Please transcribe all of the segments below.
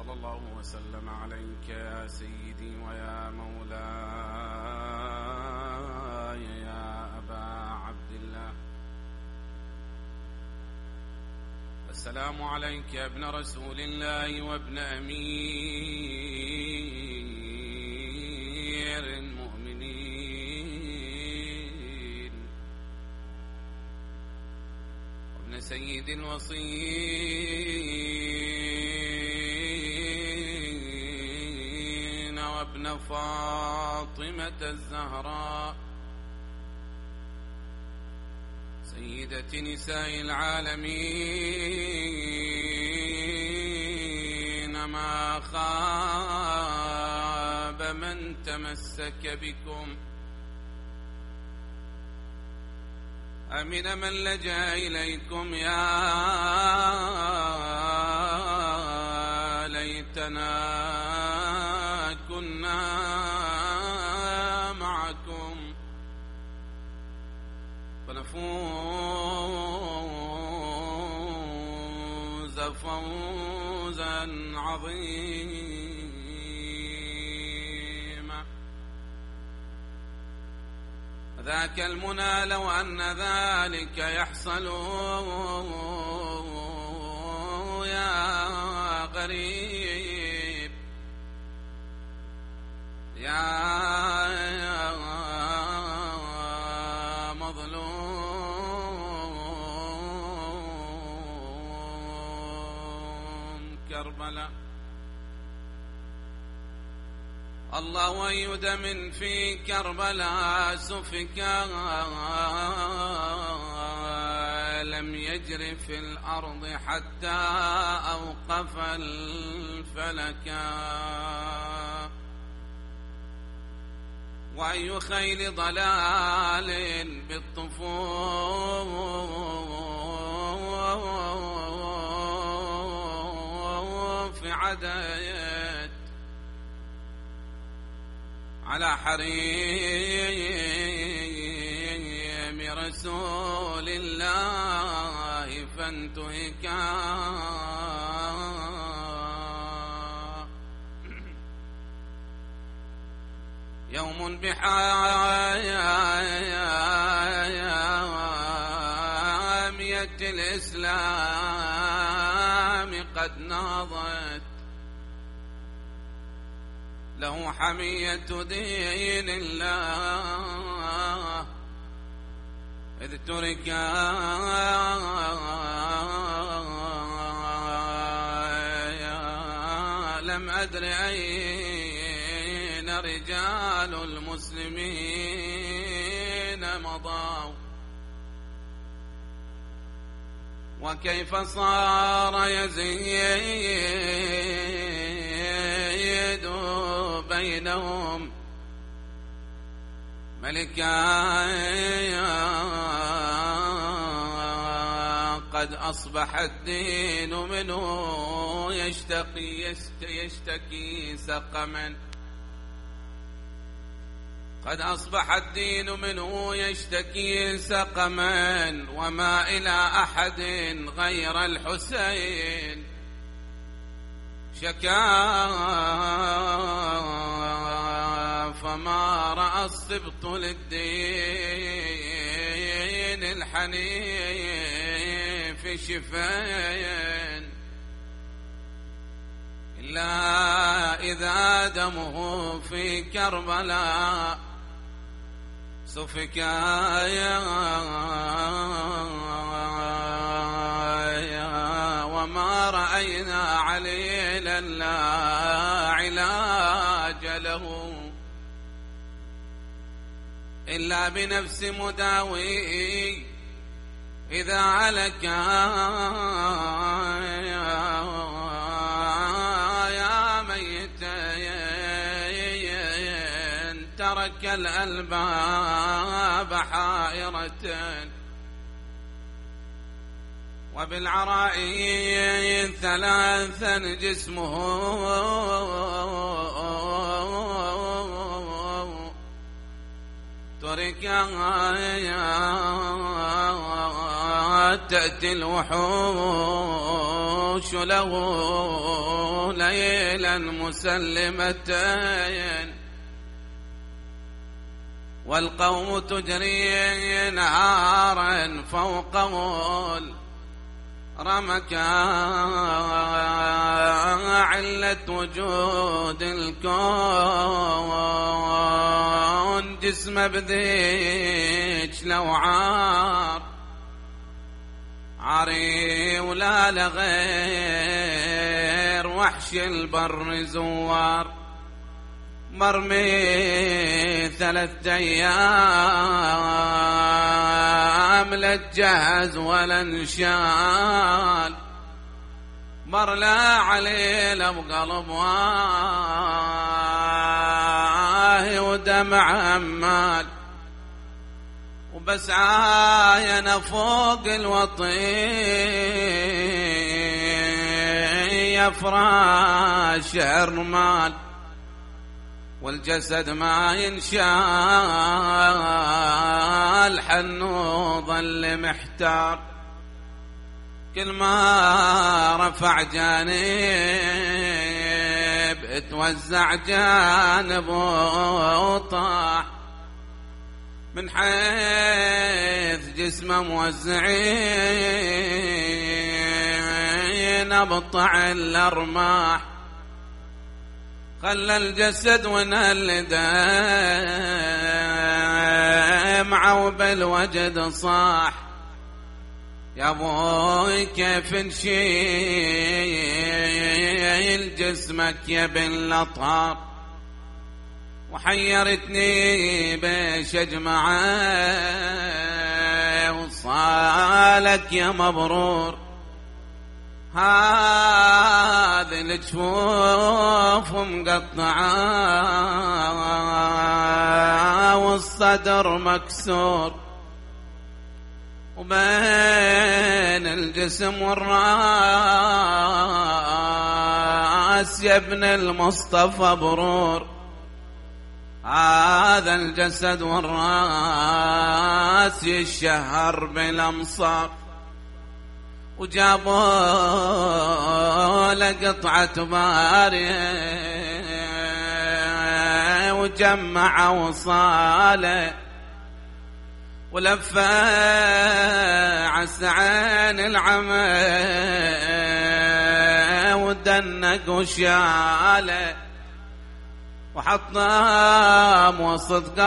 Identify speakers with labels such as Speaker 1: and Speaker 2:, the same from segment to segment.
Speaker 1: صلى الله وسلم عليك يا سيدي ويا مولاي يا أبا عبد الله. السلام عليك يا ابن رسول الله وابن أمير المؤمنين وابن سيد الوصيين وابن فاطمة الزهراء سيدة نساء العالمين. ما خاب من تمسك بكم، أمن من لجأ إليكم. يا ليتنا كنا معكم فنفوز فوزا عظيما. ذاك المنى لو أن ذلك يحصل يا غريب يا مظلوم كربلاء. الله أي دم في كربلاء سفك لم يجر في الأرض حتى أوقف الفلك. وأي خيل ضلال بالطفوف عديت على حريم رسول الله فانتهكا. يوم بحامية الإسلام قد ناضت له حمية دين الله إذ ترك لم أدر أين رجال المسلمين مضوا وكيف صار يزيد بينهم ملكا. قد أصبح الدين منه يشتكي سقما. قد أصبح الدين منه يشتكي سقما وما إلى أحد غير الحسين شكا. فما رأى السبط للدين الحنيف شفايا إلا إذا دمه في كربلاء سفك. وما رأينا عليلا لا علاج له إلا بنفس مداوي إذا علك يا ميتا ترك الألباب حائرة وبالعراء ثلاثا جسمه ترك تأتي الوحوش الوحوش له ليلا مسلمتين، والقوم تجري نهارا فوقه رمك علة وجود الكون، جسم بذيج لو عاري ولا لغير وحش البر زوار، مرمي 3 أيام لا تجهز ولا انشال، مرلا علينا بقلب واهي ودمع عمال، وبس عاين فوق الوطية فراش رمال، والجسد ما ينشال حنو ظل محتار، كل ما رفع جانب توزع جانب وطاح، من حيث جسمه موزعين أبطع الأرماح، خلى الجسد ونهل دمعه وبالوجد صاح، يا ابوي كيف نشيل جسمك يا بن لطار، وحيرتني بيش اجمعه وصالك يا مبرور، هذه الجفوف مقطعة والصدر مكسور، وبين الجسم والراس يا ابن المصطفى برور، هذا الجسد والراس يشهر بالأمصار، وجابوا لقطعة بارية وجمع وصاله، ولفى عسعين العمى ودنق وشاله، وحطام وسط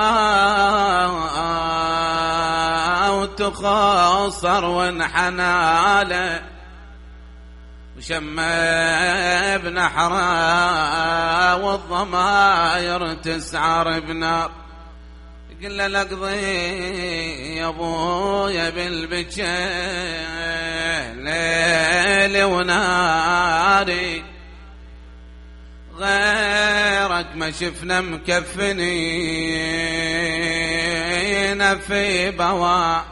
Speaker 1: قبره وتخاصر وانحناله، وشمى بنحره والضماير تسعر بنار، قل له لقضي يا ابويا بالبجاه ليلي وناري، غيرك ما شفنا مكفنين في بواء،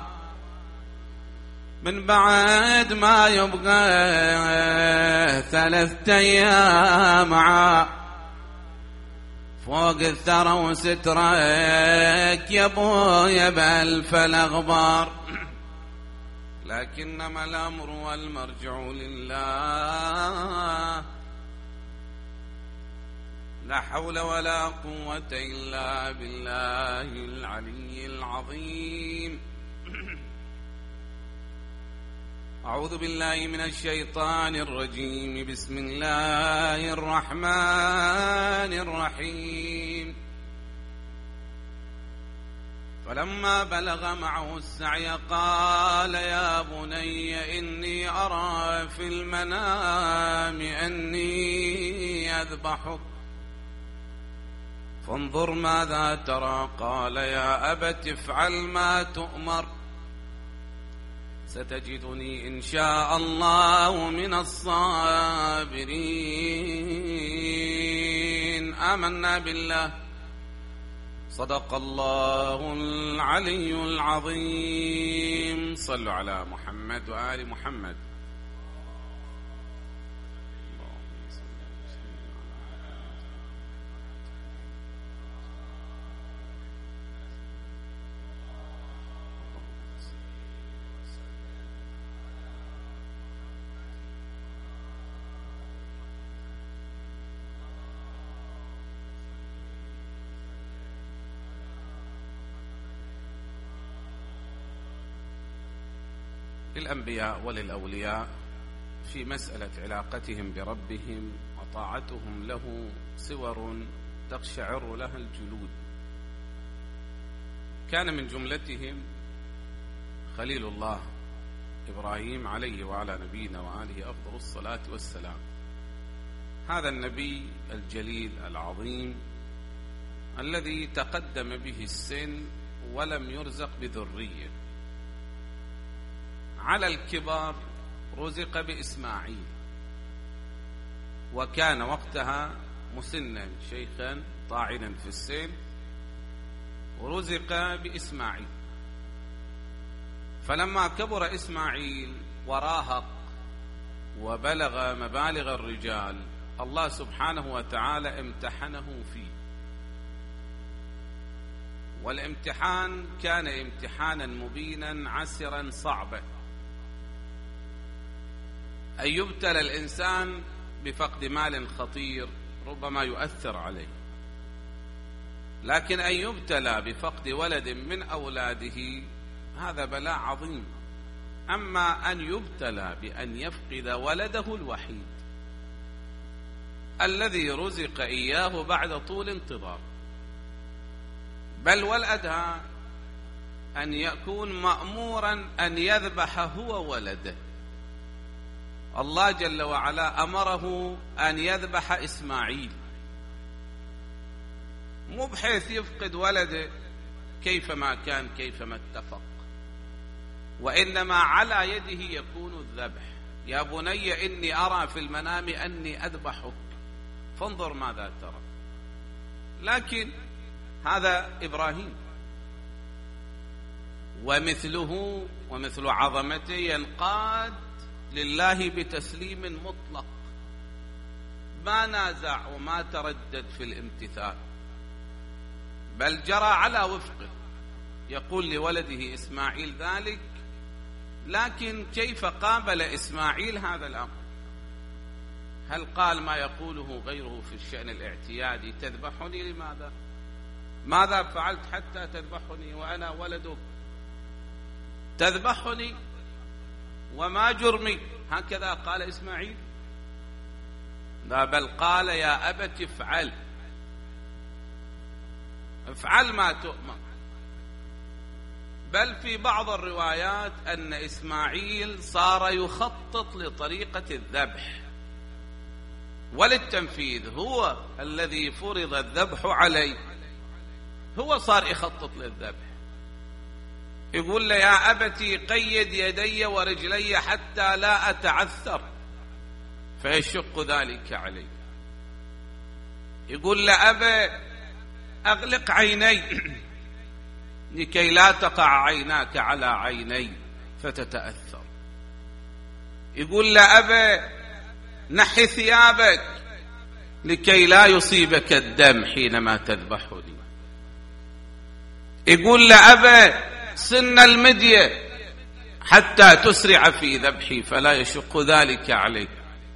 Speaker 1: من بعد ما يبقى 3 أيام فوق الثرى وسترك يا ابويا بألف الأغبار، لكنما الأمر والمرجع لله، لا حول ولا قوة إلا بالله العلي العظيم. أعوذ بالله من الشيطان الرجيم، بسم الله الرحمن الرحيم. فلما بلغ معه السعي قال يا بني إني أرى في المنام أني أذبحك فانظر ماذا ترى، قال يا أبت افعل ما تؤمر ستجدني إن شاء الله من الصابرين. آمنا بالله، صدق الله العلي العظيم. صلوا على محمد وآل محمد. للأنبياء وللأولياء في مسألة علاقتهم بربهم وطاعتهم له صور تقشعر لها الجلود. كان من جملتهم خليل الله إبراهيم عليه وعلى نبينا وآله أفضل الصلاة والسلام. هذا النبي الجليل العظيم الذي تقدم به السن ولم يرزق بذرية، على الكبر رزق بإسماعيل، وكان وقتها مسنا شيخا طاعنا في السن، ورزق بإسماعيل. فلما كبر إسماعيل وراهق وبلغ مبالغ الرجال، الله سبحانه وتعالى امتحنه فيه، والامتحان كان امتحانا مبينا عسرا صعبا. أن يبتلى الإنسان بفقد مال خطير ربما يؤثر عليه، لكن أن يبتلى بفقد ولد من أولاده هذا بلاء عظيم. أما أن يبتلى بأن يفقد ولده الوحيد الذي رزق إياه بعد طول انتظار، بل والأدهى أن يكون مأمورا أن يذبح هو ولده. الله جل وعلا أمره أن يذبح إسماعيل، مو بحيث يفقد ولده كيفما كان كيفما اتفق، وإنما على يده يكون الذبح. يا بني إني أرى في المنام أني أذبحك فانظر ماذا ترى. لكن هذا إبراهيم، ومثله ومثل عظمته ينقاد لله بتسليم مطلق، ما نازع وما تردد في الامتثال، بل جرى على وفقه. يقول لولده إسماعيل ذلك، لكن كيف قابل إسماعيل هذا الأمر؟ هل قال ما يقوله غيره في الشأن الاعتيادي: تذبحني لماذا؟ ماذا فعلت حتى تذبحني وأنا ولدك؟ تذبحني وما جرمي؟ هكذا قال إسماعيل؟ لا، بل قال: يا أبت افعل، افعل ما تؤمر. بل في بعض الروايات أن إسماعيل صار يخطط لطريقة الذبح وللتنفيذ، هو الذي فرض الذبح عليه، هو صار يخطط للذبح. يقول له: يا أبتي قيد يدي ورجلي حتى لا أتعثر فيشق ذلك علي. يقول له: أبا أغلق عيني لكي لا تقع عيناك على عيني فتتأثر. يقول له: أبا نحي ثيابك لكي لا يصيبك الدم حينما تذبحني. يقول له: أبا سن المدية حتى تسرع في ذبحي فلا يشق ذلك عليك.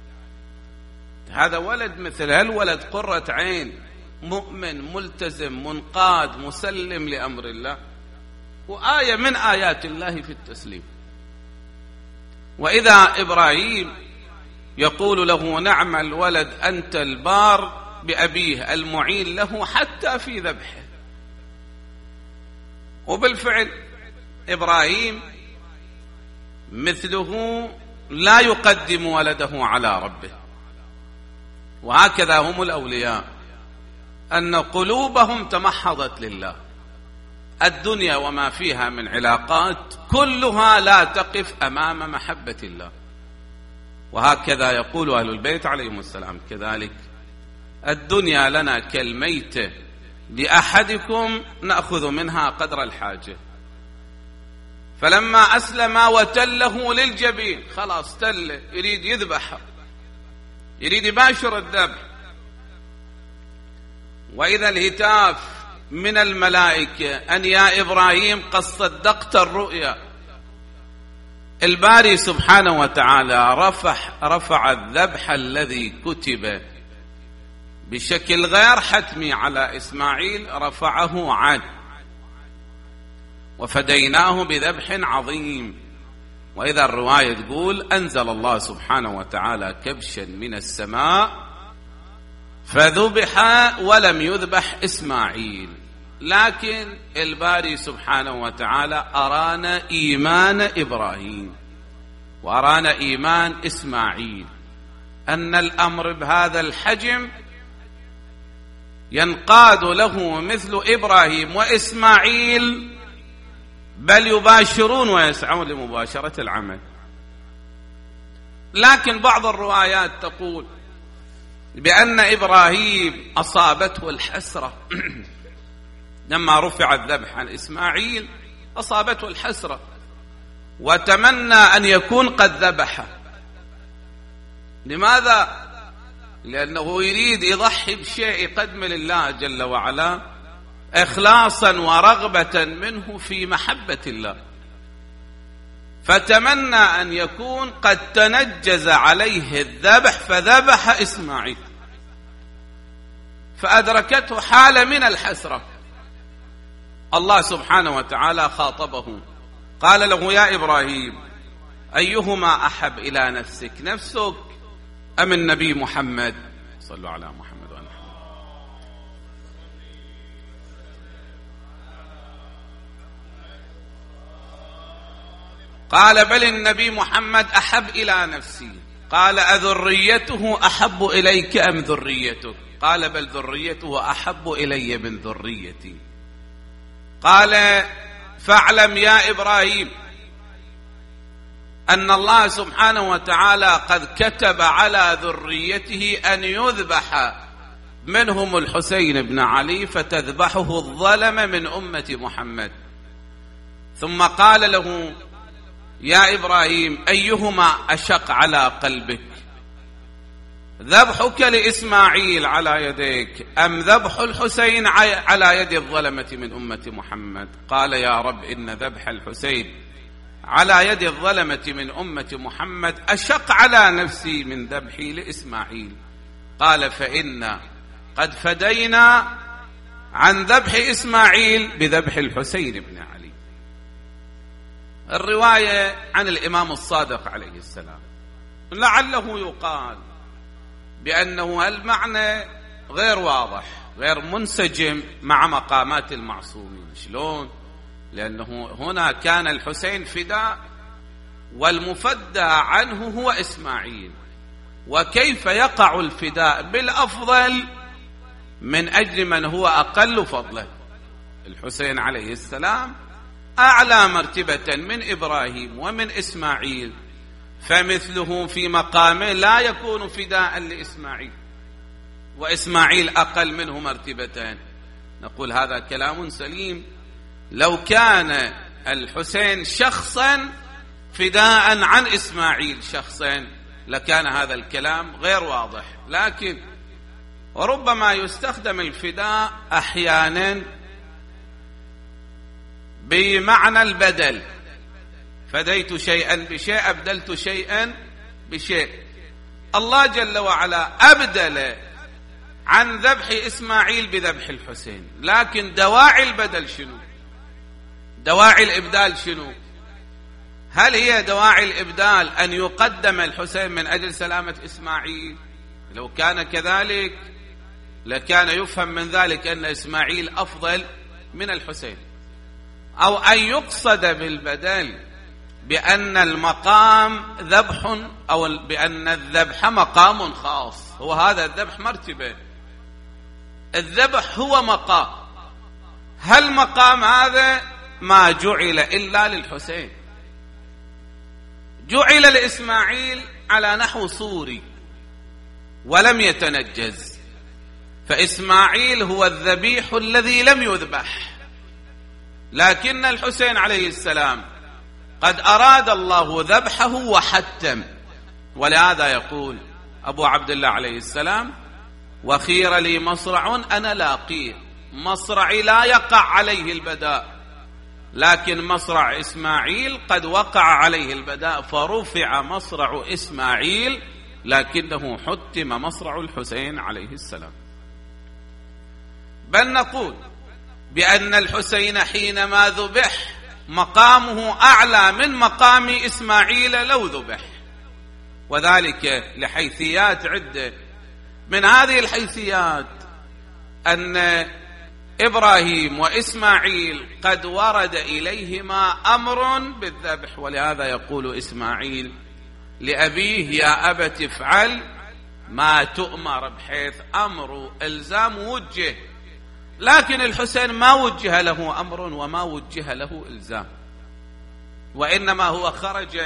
Speaker 1: هذا ولد مثل هالولد قرة عين، مؤمن ملتزم منقاد مسلم لأمر الله، وآية من آيات الله في التسليم. وإذا إبراهيم يقول له: نعم الولد أنت البار بأبيه المعين له حتى في ذبحه. وبالفعل إبراهيم مثله لا يقدم ولده على ربه. وهكذا هم الأولياء، أن قلوبهم تمحضت لله. الدنيا وما فيها من علاقات كلها لا تقف أمام محبة الله. وهكذا يقول أهل البيت عليهم السلام كذلك: الدنيا لنا كالميتة لأحدكم نأخذ منها قدر الحاجة. فلما أسلم وتله للجبين، خلاص تله، يريد يذبح، يريد يباشر الذبح. وإذا الهتاف من الملائكة أن يا إبراهيم قد صدقت الرؤيا، الباري سبحانه وتعالى رفع الذبح الذي كتب بشكل غير حتمي على إسماعيل، رفعه عنه، وفديناه بذبح عظيم. وإذا الرواية تقول أنزل الله سبحانه وتعالى كبشا من السماء فذبح ولم يذبح إسماعيل. لكن الباري سبحانه وتعالى أرانا إيمان إبراهيم وأرانا إيمان إسماعيل، أن الأمر بهذا الحجم ينقاد له مثل إبراهيم وإسماعيل، بل يباشرون ويسعون لمباشرة العمل. لكن بعض الروايات تقول بأن إبراهيم أصابته الحسرة لما رفع الذبح عن إسماعيل، أصابته الحسرة وتمنى أن يكون قد ذبحه. لماذا؟ لأنه يريد يضحي بشيء يقدم لله جل وعلا إخلاصا ورغبة منه في محبة الله، فتمنى أن يكون قد تنجز عليه الذبح فذبح إسماعيل، فأدركته حالة من الحسرة. الله سبحانه وتعالى خاطبه قال له: يا إبراهيم، أيهما أحب إلى نفسك، نفسك أم النبي محمد؟ صلوا على محمد وآل محمد. قال: بل النبي محمد أحب إلى نفسي. قال: أذريته أحب إليك أم ذريتك؟ قال: بل ذريته أحب إلي من ذريتي. قال: فاعلم يا إبراهيم أن الله سبحانه وتعالى قد كتب على ذريته أن يذبح منهم الحسين بن علي، فتذبحه الظلمة من أمة محمد. ثم قال له: يا إبراهيم، أيهما أشق على قلبك، ذبحك لإسماعيل على يديك أم ذبح الحسين على يد الظلمة من أمة محمد؟ قال: يا رب، إن ذبح الحسين على يد الظلمة من أمة محمد أشق على نفسي من ذبحي لإسماعيل. قال: فإنا قد فدينا عن ذبح إسماعيل بذبح الحسين بن علي. الرواية عن الإمام الصادق عليه السلام لعله يقال بأنه المعنى غير واضح، غير منسجم مع مقامات المعصومين. شلون؟ لأنه هنا كان الحسين فداء والمفدى عنه هو إسماعيل، وكيف يقع الفداء بالأفضل من أجل من هو أقل فضلا؟ الحسين عليه السلام أعلى مرتبة من إبراهيم ومن إسماعيل، فمثله في مقامه لا يكون فداء لإسماعيل، وإسماعيل أقل منه مرتبتين. نقول هذا كلام سليم. لو كان الحسين شخصا فداء عن إسماعيل شخصا لكان هذا الكلام غير واضح، لكن وربما يستخدم الفداء أحيانا بمعنى البدل، فديت شيئا بشيء، أبدلت شيئا بشيء. الله جل وعلا أبدل عن ذبح إسماعيل بذبح الحسين، لكن دواعي البدل شنو؟ دواعي الإبدال شنو؟ هل هي دواعي الإبدال أن يقدم الحسين من أجل سلامة إسماعيل؟ لو كان كذلك لكان يفهم من ذلك أن إسماعيل أفضل من الحسين، أو أن يقصد بالبدل بأن المقام ذبح، أو بأن الذبح مقام خاص. هو هذا الذبح مرتبة، الذبح هو مقام. هل مقام هذا ما جعل إلا للحسين، جعل لإسماعيل على نحو صوري ولم يتنجز، فإسماعيل هو الذبيح الذي لم يذبح، لكن الحسين عليه السلام قد أراد الله ذبحه وحتم. ولهذا يقول أبو عبد الله عليه السلام: وخير لي مصرع أنا لاقيه. مصرعي لا يقع عليه البداء، لكن مصرع إسماعيل قد وقع عليه البداء، فرفع مصرع إسماعيل لكنه حتم مصرع الحسين عليه السلام. بل نقول بأن الحسين حينما ذبح مقامه أعلى من مقام إسماعيل لو ذبح، وذلك لحيثيات عدة. من هذه الحيثيات أن إبراهيم وإسماعيل قد ورد إليهما أمر بالذبح، ولهذا يقول إسماعيل لأبيه: يا أبت افعل ما تؤمر، بحيث أمر إلزام وجه. لكن الحسين ما وجه له أمر وما وجه له إلزام، وإنما هو خرج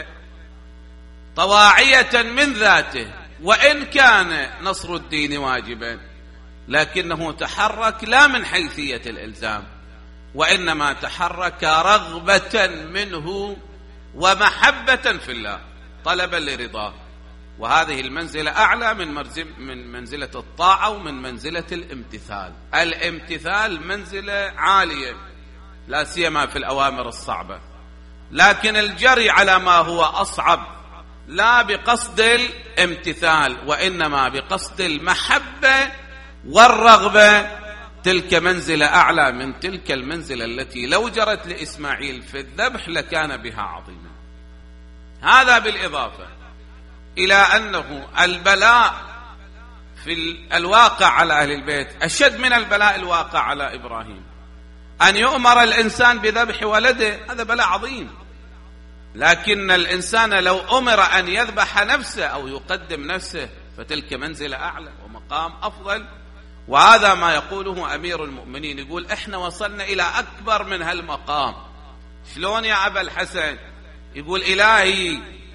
Speaker 1: طواعية من ذاته، وإن كان نصر الدين واجبا لكنه تحرك لا من حيثية الإلزام، وإنما تحرك رغبة منه ومحبة في الله، طلبا لرضاه. وهذه المنزلة أعلى من منزلة الطاعة ومن منزلة الامتثال. الامتثال منزلة عالية لا سيما في الأوامر الصعبة، لكن الجري على ما هو أصعب لا بقصد الامتثال وإنما بقصد المحبة والرغبة، تلك منزلة أعلى من تلك المنزلة التي لو جرت لإسماعيل في الذبح لكان بها عظيما. هذا بالإضافة إلى أنه البلاء في الواقع على أهل البيت أشد من البلاء الواقع على إبراهيم. أن يؤمر الإنسان بذبح ولده هذا بلاء عظيم، لكن الإنسان لو أمر أن يذبح نفسه أو يقدم نفسه فتلك منزلة أعلى ومقام أفضل. وهذا ما يقوله أمير المؤمنين، يقول إحنا وصلنا إلى أكبر من هالمقام. شلون يا أبا الحسن؟ يقول: إلهي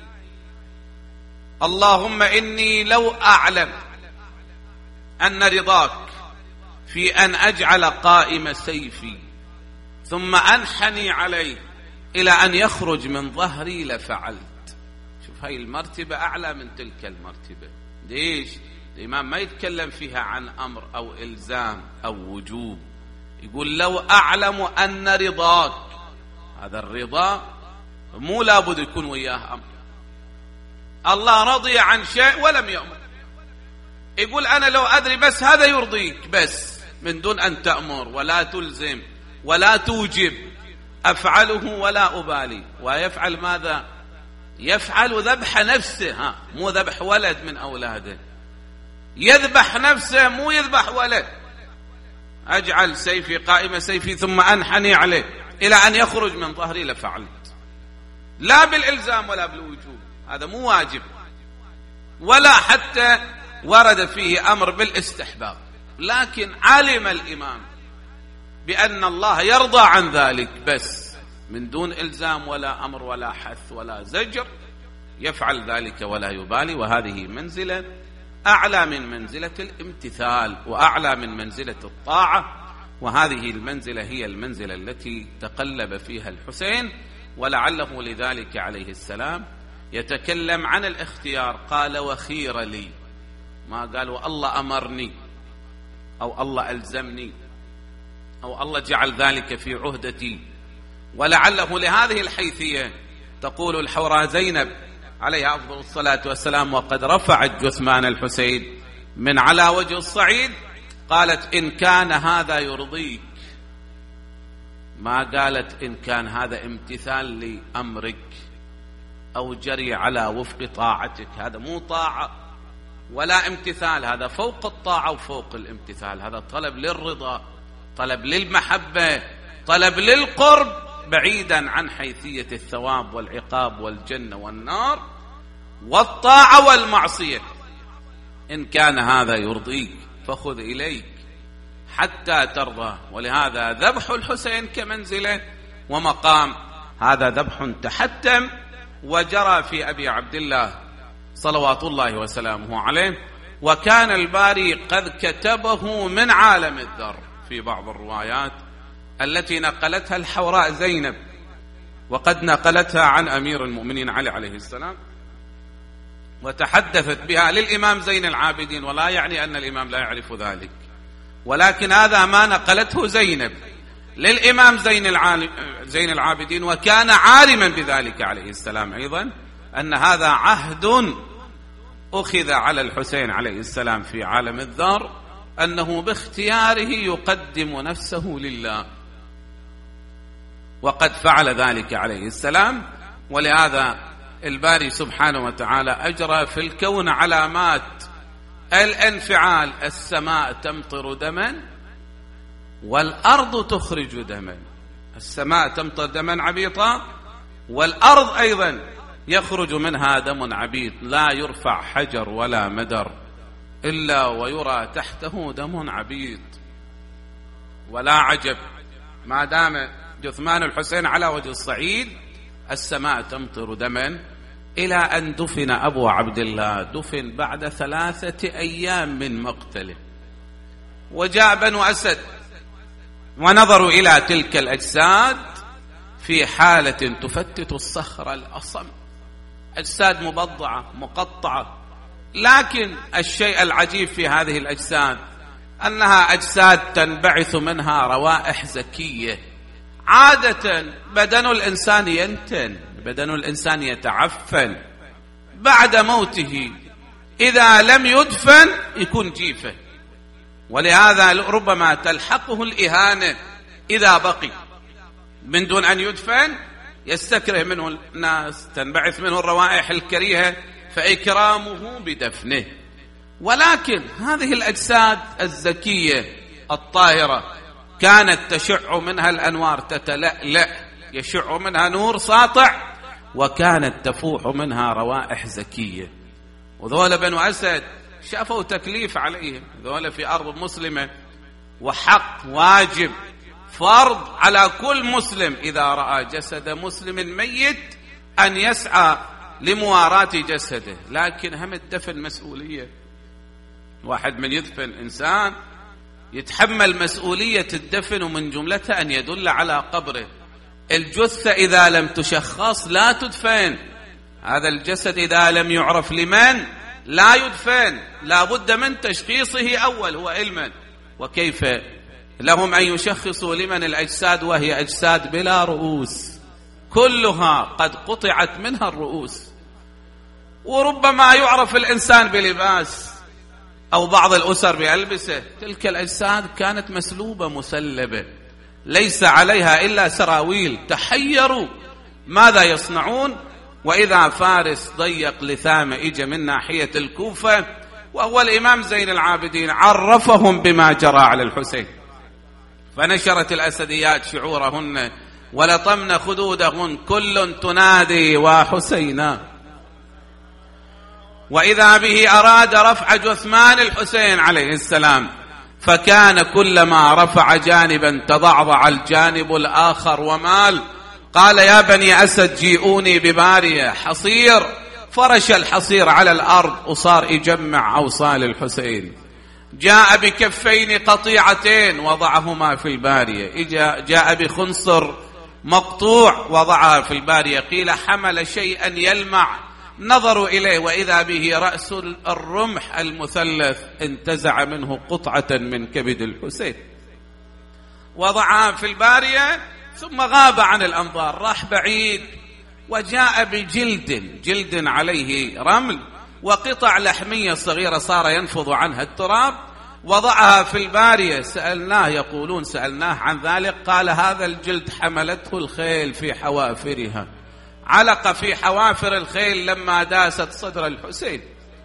Speaker 1: اللهم إني لو أعلم أن رضاك في أن أجعل قائم سيفي ثم أنحني عليه إلى أن يخرج من ظهري لفعلت. شوف هاي المرتبة أعلى من تلك المرتبة. ليش؟ الإمام ما يتكلم فيها عن أمر أو إلزام أو وجوب، يقول لو أعلم أن رضاك. هذا الرضا مو لابد يكون وياه أمر. الله رضي عن شيء ولم يأمر، يقول أنا لو أدري بس هذا يرضيك بس من دون أن تأمر ولا تلزم ولا توجب أفعله ولا أبالي. ويفعل ماذا؟ يفعل ذبح نفسه، مو ذبح ولد من أولاده، يذبح نفسه مو يذبح ولد. أجعل سيفي قائم سيفي ثم أنحني عليه إلى أن يخرج من ظهري لفعلت. لا بالإلزام ولا بالوجوب، هذا مو واجب، ولا حتى ورد فيه أمر بالاستحباب، لكن علم الإمام بأن الله يرضى عن ذلك بس من دون إلزام ولا أمر ولا حث ولا زجر، يفعل ذلك ولا يبالي. وهذه منزلة أعلى من منزلة الامتثال وأعلى من منزلة الطاعة، وهذه المنزلة هي المنزلة التي تقلب فيها الحسين. ولعله لذلك عليه السلام يتكلم عن الاختيار، قال وخير لي، ما قال والله أمرني أو الله ألزمني أو الله جعل ذلك في عهدتي. ولعله لهذه الحيثية تقول الحوراء زينب عليها أفضل الصلاة والسلام وقد رفعت جثمان الحسين من على وجه الصعيد، قالت إن كان هذا يرضيك، ما قالت إن كان هذا امتثال لأمرك أو جري على وفق طاعتك. هذا مو طاعة ولا امتثال، هذا فوق الطاعة وفوق الامتثال، هذا طلب للرضا، طلب للمحبة، طلب للقرب، بعيدا عن حيثية الثواب والعقاب والجنة والنار والطاعة والمعصية. إن كان هذا يرضيك فخذ إليك حتى ترضى. ولهذا ذبح الحسين كمنزلة ومقام هذا ذبح تحتم وجرى في أبي عبد الله صلوات الله وسلامه عليه، وكان الباري قد كتبه من عالم الذر في بعض الروايات التي نقلتها الحوراء زينب، وقد نقلتها عن أمير المؤمنين علي عليه السلام وتحدثت بها للإمام زين العابدين، ولا يعني أن الإمام لا يعرف ذلك، ولكن هذا ما نقلته زينب للإمام زين العابدين، وكان عالما بذلك عليه السلام أيضا أن هذا عهد أخذ على الحسين عليه السلام في عالم الذر، أنه باختياره يقدم نفسه لله وقد فعل ذلك عليه السلام. ولهذا الباري سبحانه وتعالى أجرى في الكون علامات الانفعال. السماء تمطر دما والأرض تخرج دما. السماء تمطر دما عبيطا، والأرض أيضا يخرج منها دم عبيط، لا يرفع حجر ولا مدر إلا ويرى تحته دم عبيط. ولا عجب ما دام جثمان الحسين على وجه الصعيد السماء تمطر دما، إلى أن دفن أبو عبد الله. دفن بعد 3 أيام من مقتله. وجاء بنو أسد ونظروا إلى تلك الأجساد في حالة تفتت الصخر الأصم، أجساد مبضعة مقطعة. لكن الشيء العجيب في هذه الأجساد أنها أجساد تنبعث منها روائح زكية. عادة بدن الإنسان ينتن، بدن الإنسان يتعفن بعد موته، إذا لم يدفن يكون جيفة. ولهذا ربما تلحقه الإهانة إذا بقي، من دون أن يدفن يستكره منه الناس، تنبعث منه الروائح الكريهة، فإكرامه بدفنه. ولكن هذه الأجساد الزكية الطاهرة كانت تشع منها الأنوار، تتلألأ، يشع منها نور ساطع، وكانت تفوح منها روائح زكية. وذول بنو أسد شافوا تكليف عليهم، ذول في أرض مسلمة، وحق واجب فرض على كل مسلم إذا رأى جسد مسلم ميت أن يسعى لمواراة جسده. لكن هم الدفن مسؤولية. واحد من يدفن إنسان يتحمل مسؤولية الدفن، ومن جملتها أن يدل على قبره. الجثة إذا لم تشخص لا تدفن. هذا الجسد إذا لم يعرف لمن لا يدفن، لا بد من تشخيصه أول، هو علما. وكيف لهم أن يشخصوا لمن الأجساد وهي أجساد بلا رؤوس، كلها قد قطعت منها الرؤوس. وربما يعرف الإنسان بلباس أو بعض الأسر بألبسه، تلك الأجساد كانت مسلوبة مسلبة، ليس عليها إلا سراويل. تحيروا ماذا يصنعون. وإذا فارس ضيق لثامة إجا من ناحية الكوفة، وهو الإمام زين العابدين، عرفهم بما جرى على الحسين، فنشرت الأسديات شعورهن ولطمن خدودهن كل تنادي وحسينا. وإذا به أراد رفع جثمان الحسين عليه السلام، فكان كلما رفع جانبا تضعضع الجانب الآخر ومال. قال يا بني أسد جيئوني ببارية حصير، فرش الحصير على الأرض وصار يجمع أوصال الحسين. جاء بكفين قطيعتين وضعهما في البارية، جاء بخنصر مقطوع وضعها في البارية. قيل حمل شيئا يلمع، نظروا إليه وإذا به رأس الرمح المثلث انتزع منه قطعة من كبد الحسين، وضعها في البارية ثم غاب عن الأنظار، راح بعيد. وجاء بجلد عليه رمل وقطع لحمية صغيرة صار ينفض عنها التراب، وضعها في البارية. سألناه، يقولون سألناه عن ذلك، قال هذا الجلد حملته الخيل في حوافرها، علق في حوافر الخيل لما داست صدر الحسين.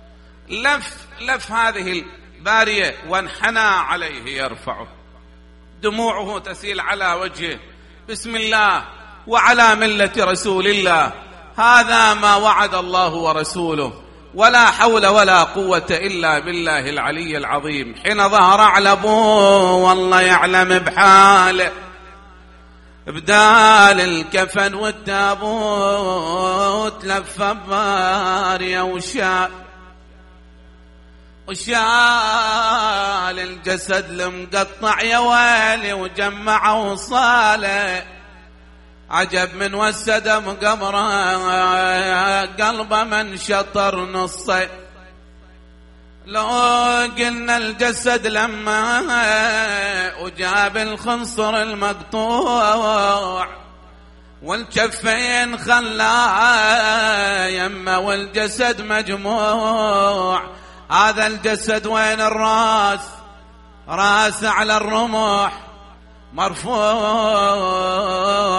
Speaker 1: لف هذه البارية وانحنى عليه يرفعه، دموعه تسيل على وجهه. بسم الله وعلى ملة رسول الله، هذا ما وعد الله ورسوله، ولا حول ولا قوة إلا بالله العلي العظيم. حين ظهر على أبوه والله يعلم بحاله، بدال الكفن والتابوت لف بارية وشال الجسد المقطع يا ويلي وجمع وصاله. عجب من والسدم قبره قلبه من شطر نصه. لو قلنا الجسد لما وجاب الخنصر المقطوع والكفين خلاه يمه والجسد مجموع. هذا الجسد وين الراس؟ راس على الرمح مرفوع،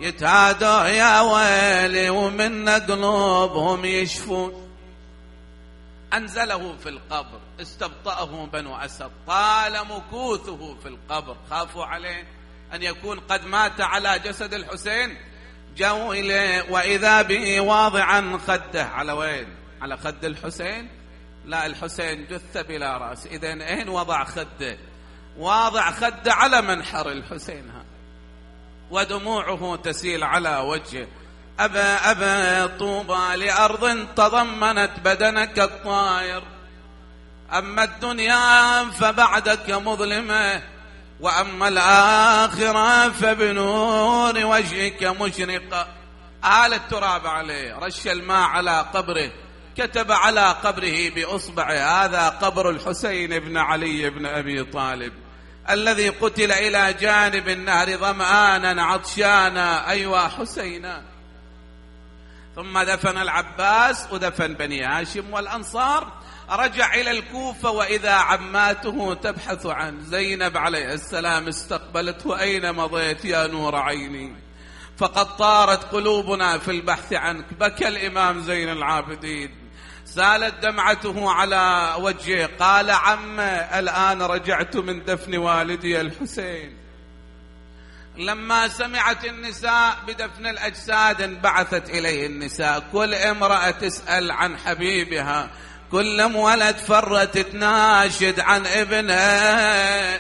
Speaker 1: يتهادوا يا ويلي ومن قلوبهم يشفون. أنزله في القبر، استبطأه بنو أسد، طال مكوثه في القبر، خافوا عليه أن يكون قد مات على جسد الحسين. جاءوا إليه وإذا به واضعا خده على وين؟ على خد الحسين؟ لا، الحسين جثة بلا رأس. إذن أين وضع خده؟ واضع خده على منحر الحسين ودموعه تسيل على وجهه. أبا أبا طوبى لأرض تضمنت بدنك الطائر، أما الدنيا فبعدك مظلمة، وأما الآخرة فبنور وجهك مشرقة. آل التراب عليه، رش الماء على قبره، كتب على قبره بأصبعه: هذا قبر الحسين بن علي بن أبي طالب الذي قتل إلى جانب النهر ظمآنا عطشانا، أيوا حسينا. ثم دفن العباس ودفن بني هاشم والأنصار. رجع إلى الكوفة وإذا عماته تبحث عن زينب عليه السلام، استقبلته: أين مضيت يا نور عيني؟ فقد طارت قلوبنا في البحث عنك. بكى الإمام زين العابدين، سالت دمعته على وجهه، قال: عم الآن رجعت من دفن والدي الحسين. لما سمعت النساء بدفن الأجساد انبعثت إليه النساء، كل امرأة تسأل عن حبيبها، كل ولد فرت تناشد عن ابنها،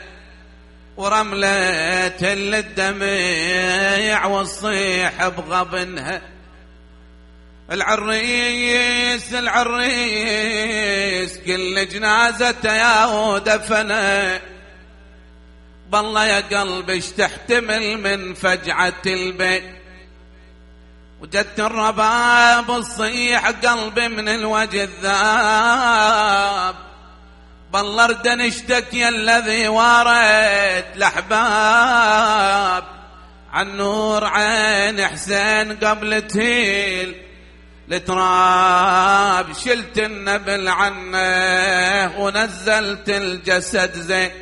Speaker 1: ورملة للدمع والصيح بغبنها. العريس العريس كل جنازته يا دفنه، بالله يا قلبي ايش تحتمل من فجعة البيت. وجدت الرباب الصيح قلبي من الوجه الذاب، بالله ارد نشتكي الذي وارد الأحباب، عن نور عين حسين قبل تهيل لتراب، شلت النبل عنه ونزلت الجسد زين.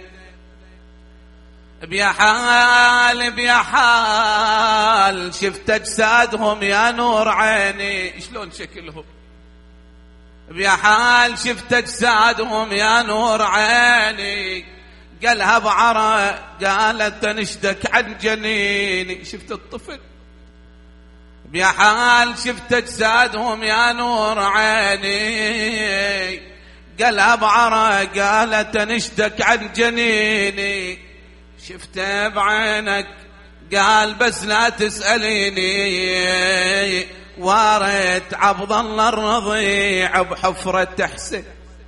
Speaker 1: بيا حال بيا حال شفت أجسادهم يا نور عيني، شلون شكلهم؟ بيا حال شفت أجسادهم يا نور عيني، قالها بعرق قالت نشدك عن جنيني. شفت الطفل؟ بيا حال شفت أجسادهم يا نور عيني، قالها بعرق قالت نشدك عن جنيني. شفته بعينك قال بس لا تسأليني، وارت عبد الله الرضيع بحفرة حسين،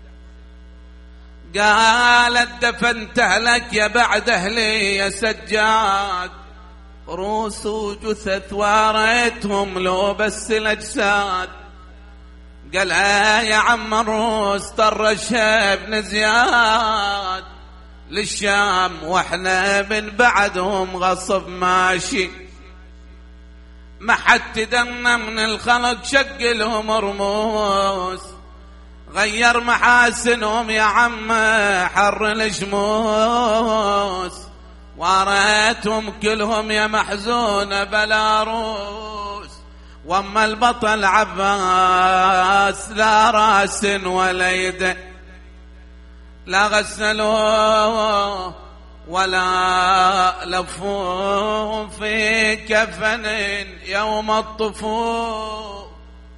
Speaker 1: قالت دفنته لك يا بعد أهلي يا سجاد، روس وجثث واريتهم لو بس الأجساد. قالها يا عم الروس طرشها ابن زياد للشام، واحنا من بعدهم غصب ماشي، ما حد تدمنا من الخلق شق لهم رموس، غير محاسنهم يا عم حر الشموس، واريتهم كلهم يا محزون بلا روس، واما البطل عباس لا راس ولا يد، لا غسلوه ولا لفوه في كفن يوم الطفوف.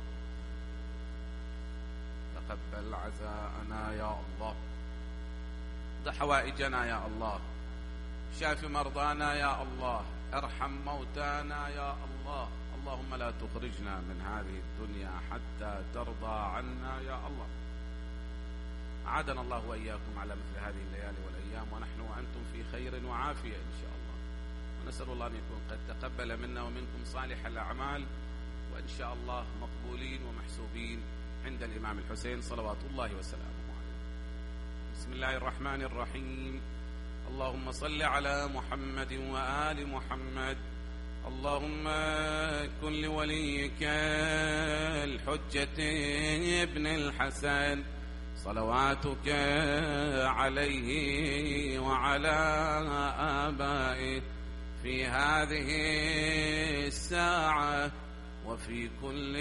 Speaker 1: تقبل عزاءنا يا الله، اقض حوائجنا يا الله، شاف مرضانا يا الله، ارحم موتانا يا الله. اللهم لا تخرجنا من هذه الدنيا حتى ترضى عنا يا الله. أعادنا الله وإياكم على مثل هذه الليالي والأيام ونحن وأنتم في خير وعافية إن شاء الله، ونسأل الله أن يكون قد تقبل منا ومنكم صالح الأعمال، وإن شاء الله مقبولين ومحسوبين عند الإمام الحسين صلوات الله وسلامه عليه. بسم الله الرحمن الرحيم. اللهم صل على محمد وآل محمد. اللهم كن لوليك الحجة ابن الحسن صلواتك عليه وعلى آبائه في هذه الساعة وفي كل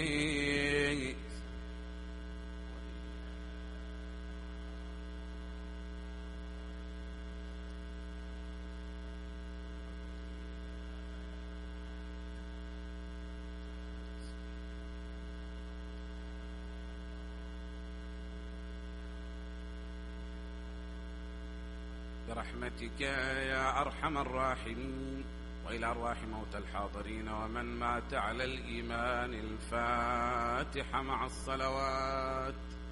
Speaker 1: برحمتك يا أرحم الراحمين. وإلى أرواح موتى الحاضرين ومن مات على الإيمان الفاتحة مع الصلوات.